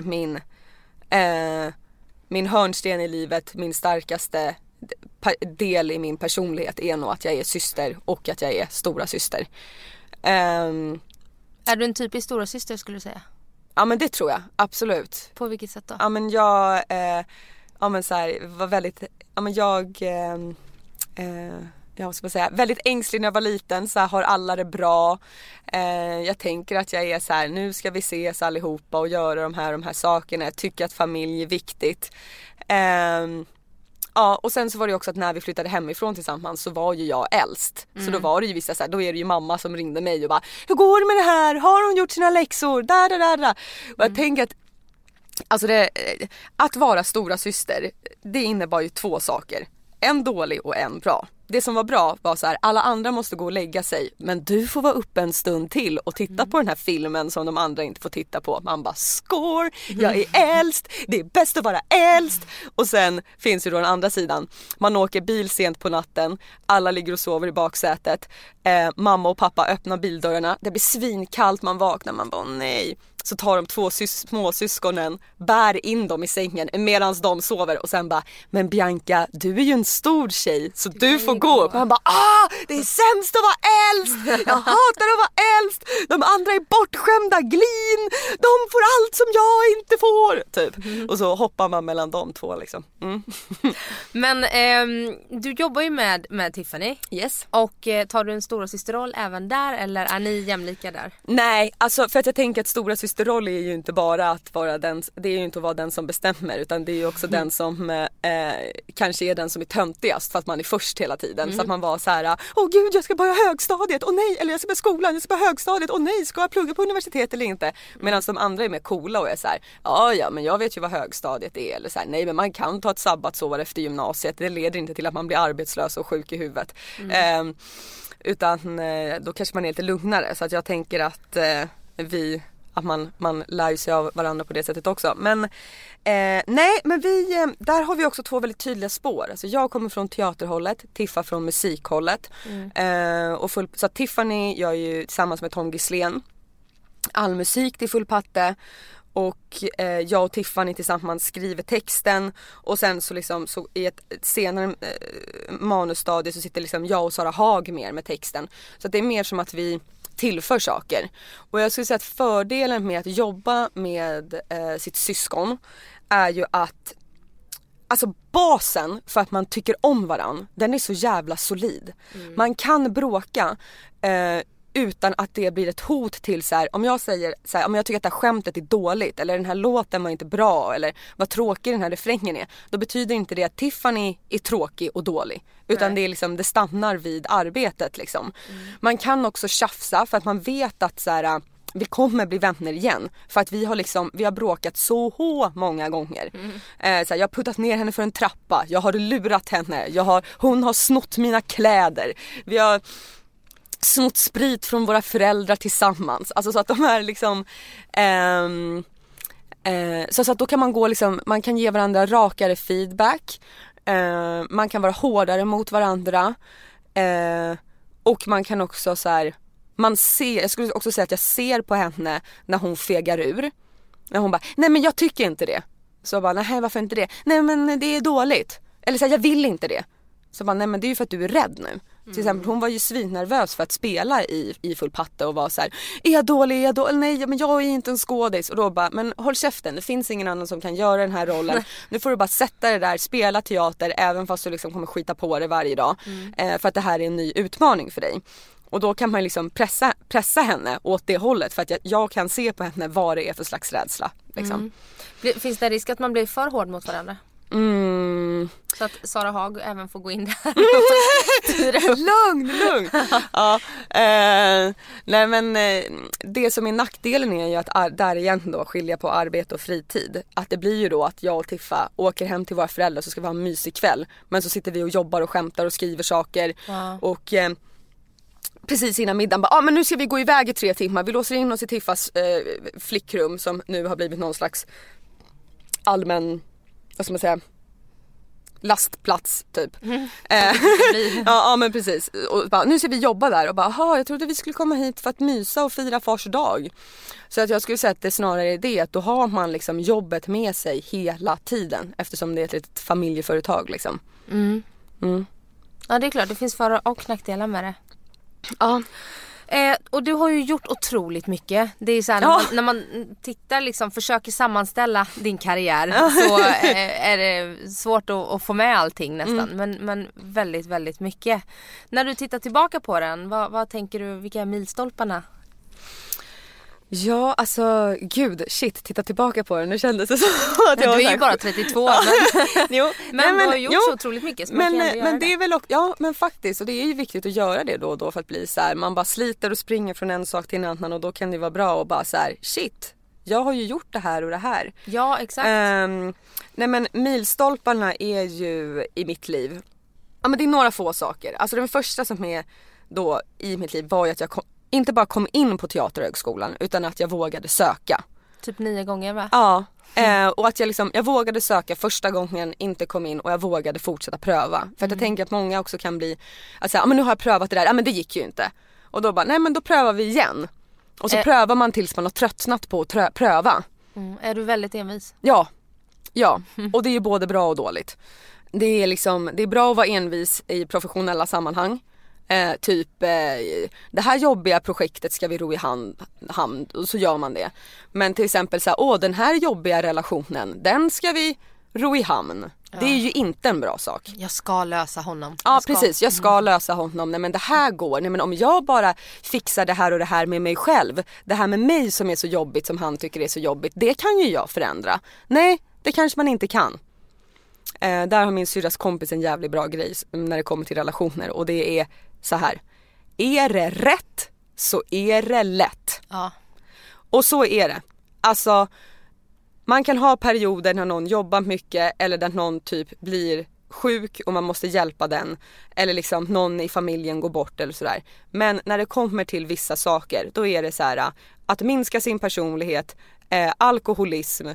min hörnsten i livet, min starkaste del i min personlighet är nog att jag är syster och att jag är stora syster. Är du en typisk stora syster, skulle du säga? Ja, men det tror jag, absolut. På vilket sätt då? Ja, men jag så här, var väldigt, jag ska säga, väldigt ängslig när jag var liten, så här, har alla det bra. Jag tänker att jag är så här: nu ska vi ses allihopa och göra de här sakerna. Jag tycker att familj är viktigt. Ja, och sen så var det också att när vi flyttade hemifrån tillsammans så var ju jag äldst. Så då var det ju vissa så här, då är det ju mamma som ringde mig och bara: hur går det med det här? Har hon gjort sina läxor? Och jag tänker att alltså att vara stora syster, det innebar ju 2 saker. En dålig och en bra. Det som var bra var så här: alla andra måste gå och lägga sig, men du får vara uppe en stund till och titta på den här filmen som de andra inte får titta på. Man bara: score, jag är äldst, det är bäst att vara äldst. Och sen finns ju då den andra sidan. Man åker bil sent på natten, alla ligger och sover i baksätet. Mamma och pappa öppnar bildörrarna, det blir svinkallt, man vaknar, man bara: nej. Så tar de 2 småsyskonen, bär in dem i sängen medan de sover, och sen bara: men Bianca, du är ju en stor tjej så du får gå upp. Man bara: det är sämst att vara äldst. Jag hatar att vara äldst. De andra är bortskämda glin. De får allt som jag inte får typ. Och så hoppar man mellan de två liksom. Men du jobbar ju med Tiffany. Yes. Och tar du en stora systerroll även där, eller är ni jämlika där? Nej, alltså för att jag tänker att stora systerroll är ju inte bara att vara den, det är ju inte att vara den som bestämmer, utan det är ju också den som kanske är den som är töntigast för att man är först hela tiden. Så att man var så här: åh gud, jag ska börja högstadiet, åh nej, eller jag ska börja skolan, jag ska börja högstadiet, åh nej, ska jag plugga på universitet eller inte? Medan de andra är mer coola och är så här: ja men jag vet ju vad högstadiet är, eller så här, nej men man kan ta ett sabbatsår efter gymnasiet, det leder inte till att man blir arbetslös och sjuk i huvudet. Utan då kanske man är lite lugnare, så att jag tänker att man lär sig av varandra på det sättet också. Men nej, men där har vi också två väldigt tydliga spår. Alltså jag kommer från teaterhållet, Tiffa från musikhållet. Så Tiffany gör ju tillsammans med Tom Gislén all musik till full patte. Och jag och Tiffany tillsammans skriver texten. Och sen så liksom så i ett senare manusstadie så sitter liksom jag och Sara Hag mer med texten. Så att det är mer som att vi tillför saker. Och jag skulle säga att fördelen med att jobba med sitt syskon är ju att alltså basen för att man tycker om varann, den är så jävla solid. Man kan bråka utan att det blir ett hot till så här, om jag säger så här, om jag tycker att det här skämtet är dåligt, eller den här låten var inte bra, eller vad tråkig den här refrängen är, då betyder inte det att Tiffany är tråkig och dålig, utan det är liksom, det stannar vid arbetet liksom. Man kan också tjafsa för att man vet att så här, vi kommer bli vänner igen, för att vi har bråkat så många gånger. Så här, jag har puttat ner henne för en trappa, jag har lurat henne, hon har snott mina kläder, vi har snott sprit från våra föräldrar tillsammans. Alltså så att de är liksom så att då kan man gå liksom, man kan ge varandra rakare feedback, man kan vara hårdare mot varandra, och man kan också så här, jag skulle också säga att jag ser på henne när hon fegar ur, när hon bara, nej men jag tycker inte det, så bara, nej varför inte det, nej men det är dåligt, eller så här, jag vill inte det, så bara, nej men det är ju för att du är rädd nu. Till exempel, hon var ju svinnervös för att spela i full patte och var så här: är jag dålig? Nej, men jag är inte en skådis. Och då bara, men håll käften, det finns ingen annan som kan göra den här rollen. Nu får du bara sätta det där, spela teater, även fast du liksom kommer skita på det varje dag. För att det här är en ny utmaning för dig. Och då kan man liksom pressa henne åt det hållet, för att jag kan se på henne vad det är för slags rädsla liksom. Finns det risk att man blir för hård mot varandra? Så att Sara Hag även får gå in där. Lugn. Ja, nej men det som är nackdelen är ju att där igen då skilja på arbete och fritid. Att det blir ju då att jag och Tiffa åker hem till våra föräldrar, så ska vi ha en mysig kväll, men så sitter vi och jobbar och skämtar och skriver saker. Och precis innan middagen bara, men nu ska vi gå iväg i 3 timmar. Vi låser in oss i Tiffas flickrum, som nu har blivit någon slags allmän, vad ska man säga, lastplats typ. Ja men precis. Och bara, nu ska vi jobba där, och bara, jag trodde vi skulle komma hit för att mysa och fira fars dag. Så att jag skulle säga att det snarare är det, att då har man liksom jobbet med sig hela tiden, eftersom det är ett litet familjeföretag liksom. Ja, det är klart, det finns för- och nackdelar med det. Ja. Och du har ju gjort otroligt mycket. Det är så här, när man tittar liksom, försöker sammanställa din karriär, så är det svårt att få med allting nästan. Men väldigt, väldigt mycket. När du tittar tillbaka på den, vad tänker du, vilka är milstolparna? Ja, alltså gud, titta tillbaka på den. Nu kändes det så att jag var... Du är ju bara 32. Men du har gjort så otroligt mycket, så men det är väl också, ja men faktiskt, och det är ju viktigt att göra det då och då, för att bli så här, man bara sliter och springer från en sak till en annan, och då kan det vara bra och bara så här, jag har ju gjort det här och det här. Ja, exakt. Nej men milstolparna är ju i mitt liv, ja men det är några få saker. Alltså den första som är då i mitt liv var ju att jag inte bara kom in på Teaterhögskolan, utan att jag vågade söka. Typ 9 gånger va? Ja, och att jag vågade söka första gången, inte kom in, och jag vågade fortsätta pröva. För att jag tänker att många också kan bli, alltså, men nu har jag prövat det där, men det gick ju inte. Och då bara, nej men då prövar vi igen. Och så prövar man tills man har tröttnat på att pröva. Är du väldigt envis? Ja, och det är ju både bra och dåligt. Det är bra att vara envis i professionella sammanhang. Det här jobbiga projektet ska vi ro i hamn och så gör man det. Men till exempel så här, den här jobbiga relationen, den ska vi ro i hamn. Ja. Det är ju inte en bra sak. Jag ska lösa honom. Ja, precis. Jag ska lösa honom. Nej, men det här går. Nej, men om jag bara fixar det här och det här med mig själv. Det här med mig som är så jobbigt, som han tycker är så jobbigt. Det kan ju jag förändra. Nej, det kanske man inte kan. Där har min syrras kompis en jävligt bra grej när det kommer till relationer. Och det är så här. Är det rätt så är det lätt. Ja. Och så är det. Alltså, man kan ha perioder när någon jobbar mycket eller där någon typ blir sjuk och man måste hjälpa den. Eller liksom någon i familjen går bort eller sådär. Men när det kommer till vissa saker, då är det så här att minska sin personlighet, alkoholism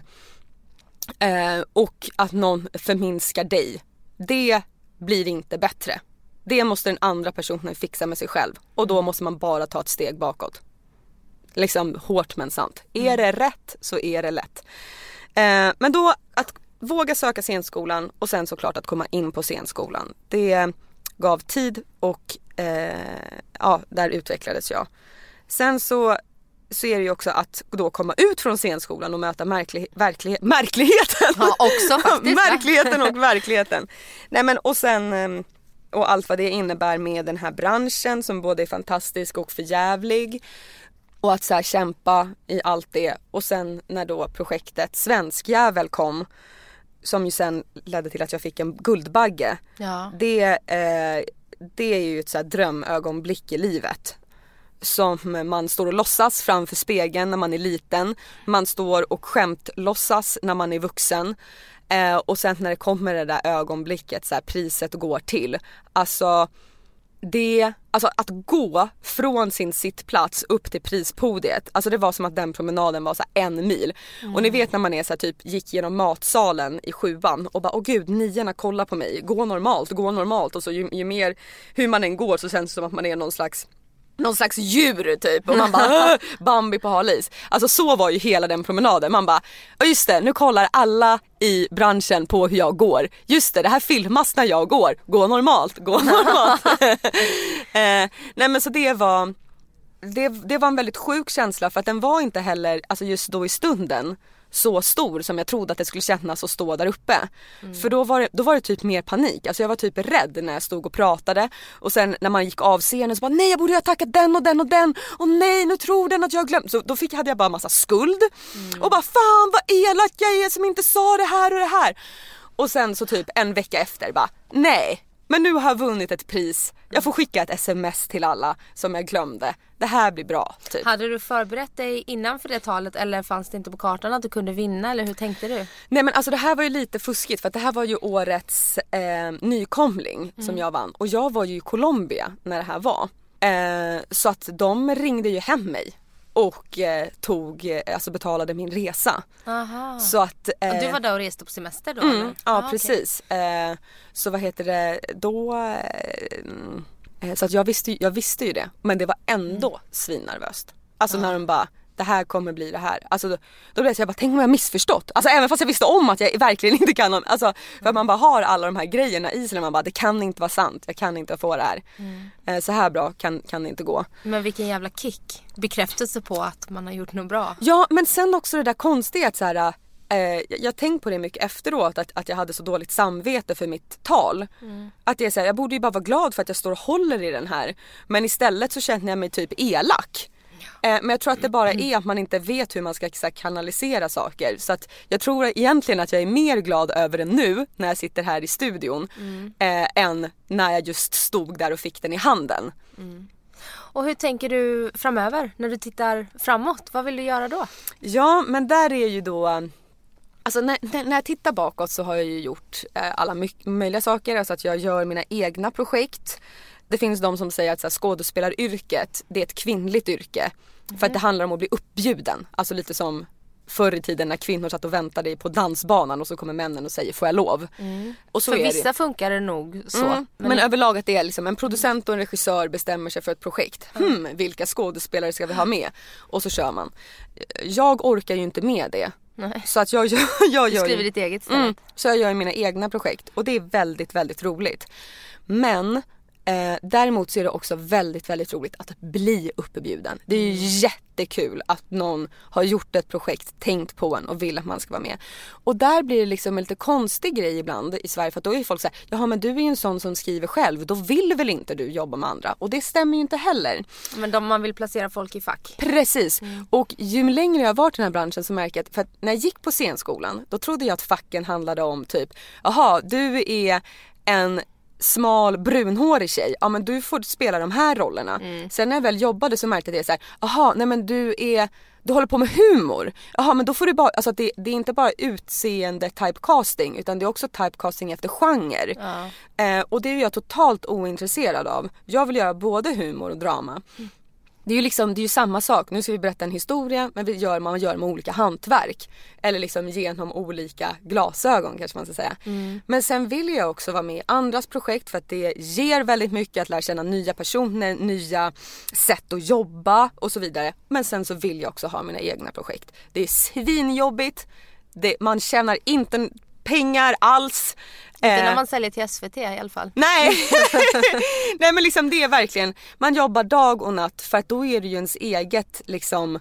och att någon förminskar dig. Det blir inte bättre. Det måste den andra personen fixa med sig själv. Och då måste man bara ta ett steg bakåt. Liksom hårt men sant. Är det rätt så är det lätt. Men då att våga söka scenskolan och sen såklart att komma in på scenskolan. Det gav tid och där utvecklades jag. Sen så är det ju också att då komma ut från scenskolan och möta märkligheten. Ja, också faktiskt. Märkligheten och verkligheten. Nej, men och sen och allt vad det innebär med den här branschen som både är fantastisk och förjävlig. Och att så här kämpa i allt det. Och sen när då projektet Svenskjävel kom, som ju sen ledde till att jag fick en Guldbagge. Ja. Det är ju ett så här drömögonblick i livet. Som man står och låtsas framför spegeln när man är liten. Man står och skämtlåtsas när man är vuxen. Och sen när det kommer det där ögonblicket, så här, priset går till. Alltså att gå från sin sittplats upp till prispodiet. Alltså det var som att den promenaden var så här 1 mil. Och ni vet när man är så här, typ gick genom matsalen i 7:an och bara, åh gud, 9:orna kollar på mig. Gå normalt. Och så ju mer hur man än går så känns det som att man är någon slags djur typ. Och man bara Bambi på halis. Alltså så var ju hela den promenaden. Man bara, just det, nu kollar alla i branschen på hur jag går. Just det här filmas när jag går. Gå normalt. Nej, men så det var en väldigt sjuk känsla. För att den var inte heller, alltså just då i stunden, så stor som jag trodde att det skulle kännas att stå där uppe. För då var det typ mer panik. Alltså jag var typ rädd när jag stod och pratade. Och sen när man gick av scenen så bara, nej, jag borde ha tackat den och den och den. Och nej, nu tror den att jag har glömt. Så då hade jag bara massa skuld. Och bara, fan vad elak jag är som inte sa det här och det här. Och sen så typ en vecka efter bara, nej, men nu har jag vunnit ett pris. Jag får skicka ett sms till alla som jag glömde. Det här blir bra. Typ. Hade du förberett dig innan för det talet eller fanns det inte på kartan att du kunde vinna eller hur tänkte du? Nej, men alltså det här var ju lite fuskigt för att det här var ju årets nykomling som jag vann. Och jag var ju i Colombia när det här var. Så att de ringde ju hem mig. Och betalade min resa. Aha. Så att du var där och reste på semester då? Ja, precis. Okay. Så vad heter det då? Så att jag visste ju det. Men det var ändå svinnervöst. Alltså när de bara, det här kommer bli det här. Alltså då blev jag bara, tänk om jag missförstått. Alltså även fast jag visste om att jag verkligen inte kan. Alltså för att man bara har alla de här grejerna i sig. Man bara, det kan inte vara sant. Jag kan inte få det här. Så här bra kan det inte gå. Men vilken jävla kick. Bekräftelse på att man har gjort något bra. Ja, men sen också det där konstiga att så här, jag tänkte på det mycket efteråt att jag hade så dåligt samvete för mitt tal. Att det är så här, jag borde ju bara vara glad för att jag står och håller i den här. Men istället så känner jag mig typ elak. Men jag tror att det bara är att man inte vet hur man ska kanalisera saker. Så att jag tror egentligen att jag är mer glad över det nu när jag sitter här i studion än när jag just stod där och fick den i handen. Och hur tänker du framöver när du tittar framåt? Vad vill du göra då? Ja, men där är ju då... Alltså när jag tittar bakåt så har jag ju gjort alla möjliga saker. Alltså att jag gör mina egna projekt. Det finns de som säger att så här, skådespelaryrket, det är ett kvinnligt yrke. För att det handlar om att bli uppbjuden. Alltså lite som förr i tiden när kvinnor satt och väntade på dansbanan och så kommer männen och säger, får jag lov? Och så för är vissa det. Funkar det nog så. Men överlag att det är liksom en producent och en regissör bestämmer sig för ett projekt. Vilka skådespelare ska vi ha med? Och så kör man. Jag orkar ju inte med det. Nej. Så att jag du skriver ditt eget istället. Så jag gör mina egna projekt. Och det är väldigt, väldigt roligt. Men Däremot så är det också väldigt, väldigt roligt att bli uppbjuden. Det är ju jättekul att någon har gjort ett projekt, tänkt på en och vill att man ska vara med. Och där blir det liksom en lite konstig grej ibland i Sverige, för att då är folk så här: jaha, men du är ju en sån som skriver själv, då vill väl inte du jobba med andra? Och det stämmer ju inte heller. Men man vill placera folk i fack. Precis. Och ju längre jag har varit i den här branschen så märker jag att, för att när jag gick på scenskolan, då trodde jag att facken handlade om typ, jaha, du är en smal brunhårig tjej, ja men du får spela de här rollerna. Sen när jag väl jobbade så märkte jag det så här: aha, nej men du håller på med humor. Jaha, men då får du bara, alltså det är inte bara utseende typecasting, utan det är också typecasting efter genre. Och det är jag totalt ointresserad av. Jag vill göra både humor och drama. Det är ju samma sak. Nu ska vi berätta en historia, men man gör med olika hantverk. Eller liksom genom olika glasögon, kanske man ska säga. Men sen vill jag också vara med i andras projekt, för att det ger väldigt mycket att lära känna nya personer, nya sätt att jobba och så vidare. Men sen så vill jag också ha mina egna projekt. Det är svinjobbigt. Man tjänar inte pengar alls. Inte när man säljer till SVT i alla fall. Nej. Nej, men liksom det är verkligen, man jobbar dag och natt, för att då är det ju ens eget liksom,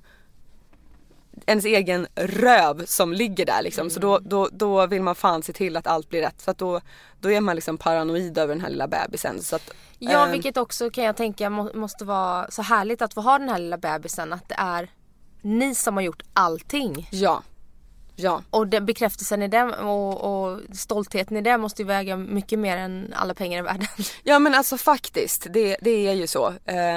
ens egen röv som ligger där liksom. Så då vill man fan se till att allt blir rätt. Så att då är man liksom paranoid över den här lilla bebisen. Så att, ja, vilket också kan jag tänka måste vara så härligt att få ha den här lilla bebisen, att det är ni som har gjort allting. Ja. Och bekräftelsen i det och stoltheten i det måste ju väga mycket mer än alla pengar i världen. Ja, men alltså faktiskt, det är ju så.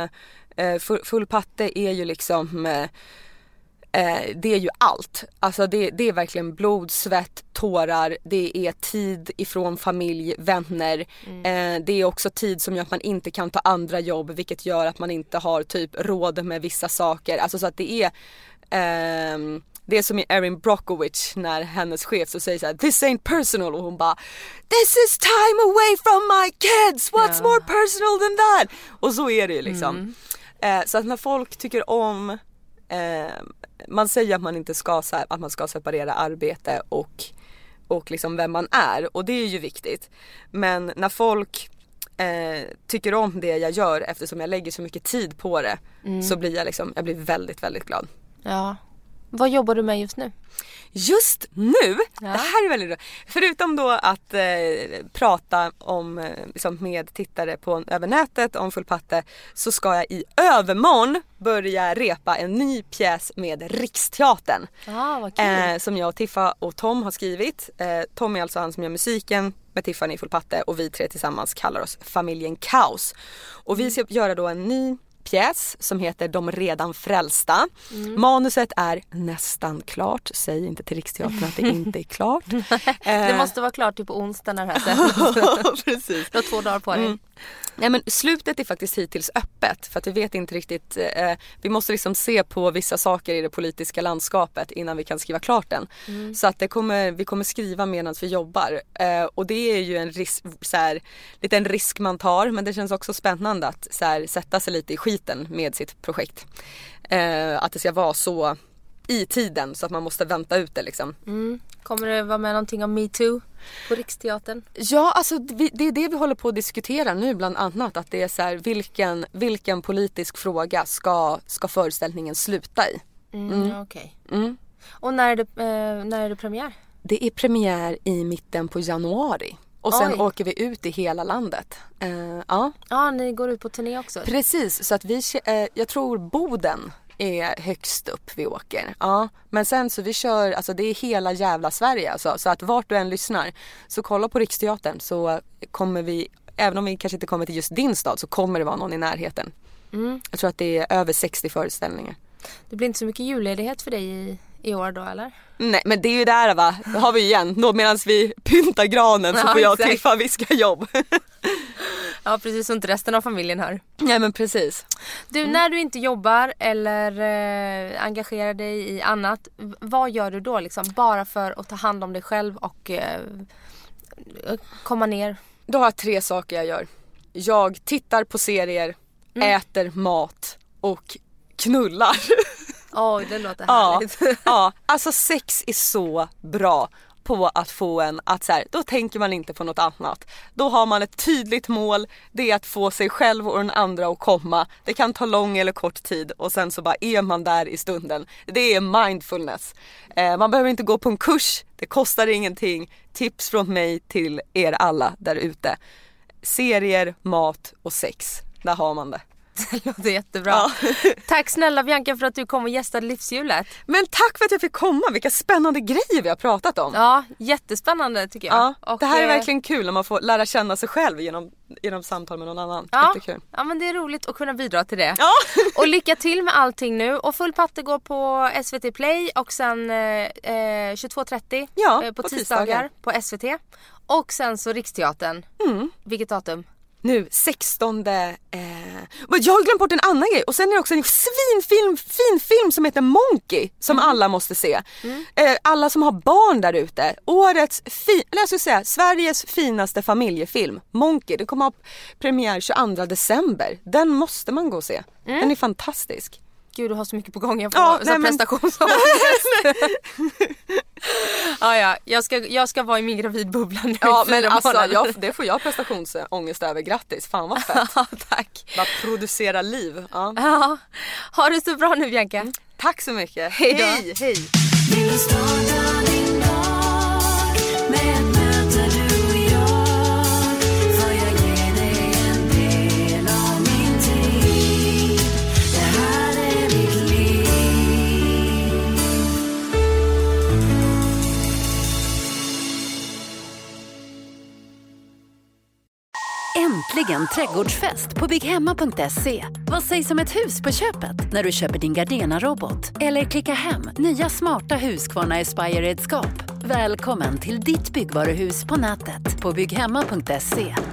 Full patte är ju liksom, det är ju allt. Alltså det är verkligen blod, svett, tårar. Det är tid ifrån familj, vänner. Det är också tid som gör att man inte kan ta andra jobb, vilket gör att man inte har typ råd med vissa saker. Alltså så att det är... det är som i Erin Brockovich när hennes chef så säger så här: this ain't personal, och hon bara: this is time away from my kids, what's more personal than that? Och så är det ju liksom. Så att när folk tycker om, man säger att man inte ska, att man ska separera arbete och liksom vem man är, och det är ju viktigt. Men när folk tycker om det jag gör, eftersom jag lägger så mycket tid på det, så blir jag blir väldigt, väldigt glad. Ja. Vad jobbar du med just nu? Just nu? Ja. Det här är väldigt roligt. Förutom då att prata om, liksom, med tittare över nätet om Full patte, så ska jag i övermorgon börja repa en ny pjäs med Riksteatern. Vad kul. Som jag och Tiffa och Tom har skrivit. Tom är alltså han som gör musiken med Tiffany i Full patte, och vi tre tillsammans kallar oss Familjen Kaos. Och vi ska göra då en ny pjäs som heter De redan frälsta. Manuset är nästan klart. Säg inte till Riksteatern att det inte är klart. Det måste vara klart typ på onsdag när det här sänds. Precis. Du har 2 dagar på dig. Nej, men slutet är faktiskt hittills öppet, för att vi vet inte riktigt, vi måste liksom se på vissa saker i det politiska landskapet innan vi kan skriva klart den. Så att vi kommer skriva medan vi jobbar, och det är ju en risk, liten risk man tar, men det känns också spännande att sätta sig lite i skiten med sitt projekt, att det ska vara så i tiden så att man måste vänta ut det liksom. Kommer det vara med någonting om MeToo på Riksteatern? Ja, alltså det är det vi håller på att diskutera nu, bland annat, att det är så här, vilken politisk fråga ska föreställningen sluta i. Okej. Och när är det premiär? Det är premiär i mitten på januari. Och sen åker vi ut i hela landet. Ja, ni går ut på turné också. Precis, så att jag tror Boden är högst upp vi åker. Ja, men sen så vi kör, alltså det är hela jävla Sverige alltså, så att vart du än lyssnar, så kolla på Riksteatern, så kommer vi, även om vi kanske inte kommer till just din stad, så kommer det vara någon i närheten. Jag tror att det är över 60 föreställningar. Det blir inte så mycket julledighet för dig i år då, eller? Nej, men det är ju där, va? Det har vi igen. Då medan vi pyntar granen så får jag och Tiffa viska jobb. Ja, precis, som inte resten av familjen hör. Nej, men precis. Du, när du inte jobbar eller engagerar dig i annat, vad gör du då liksom? Bara för att ta hand om dig själv och komma ner? Då har jag 3 saker jag gör. Jag tittar på serier, äter mat och knullar. Oj, det låter härligt. Ja, alltså sex är så bra. på att få en att så här, då tänker man inte på något annat. Då har man ett tydligt mål, det är att få sig själv och den andra att komma. Det kan ta lång eller kort tid och sen så bara är man där i stunden. Det är mindfulness. Man behöver inte gå på en kurs, det kostar ingenting. Tips från mig till er alla där ute. Serier, mat och sex, där har man det. Det låter jättebra. Ja. Tack snälla Bianca för att du kom och gästade Livshjulet. Men tack för att jag fick komma. Vilka spännande grejer vi har pratat om. Ja, jättespännande tycker jag. Ja, och det här är verkligen kul när man får lära känna sig själv genom samtal med någon annan. Ja, jättekul. Ja, men det är roligt att kunna bidra till det. Ja. Och lycka till med allting nu. Och Full patte går på SVT Play och sen 22.30 på tisdagar på SVT. Och sen så Riksteatern. Vilket datum? Nu, 16. Jag har glömt bort en annan grej. Och sen är det också en fin film som heter Monkey. Som alla måste se. Alla som har barn där ute. Sveriges finaste familjefilm, Monkey. Den kommer ha premiär 22 december. Den måste man gå och se. Den är fantastisk. Gud, du har så mycket på gång. Jag får prestationsångest. Ja, jag ska vara i min gravidbubbla nu. Ja, men alltså, det får jag prestationsångest över. Grattis, fan vad fett. Ja, tack. Bara producera liv. Ja. Ja. Ha det så bra nu, Bianca. Tack så mycket. Hej då. Hej. Äntligen trädgårdsfest på bygghemma.se. Vad sägs om ett hus på köpet när du köper din Gardena-robot? Eller klicka hem nya smarta Husqvarna Aspire-redskap. Välkommen till ditt byggvaruhus på nätet på bygghemma.se.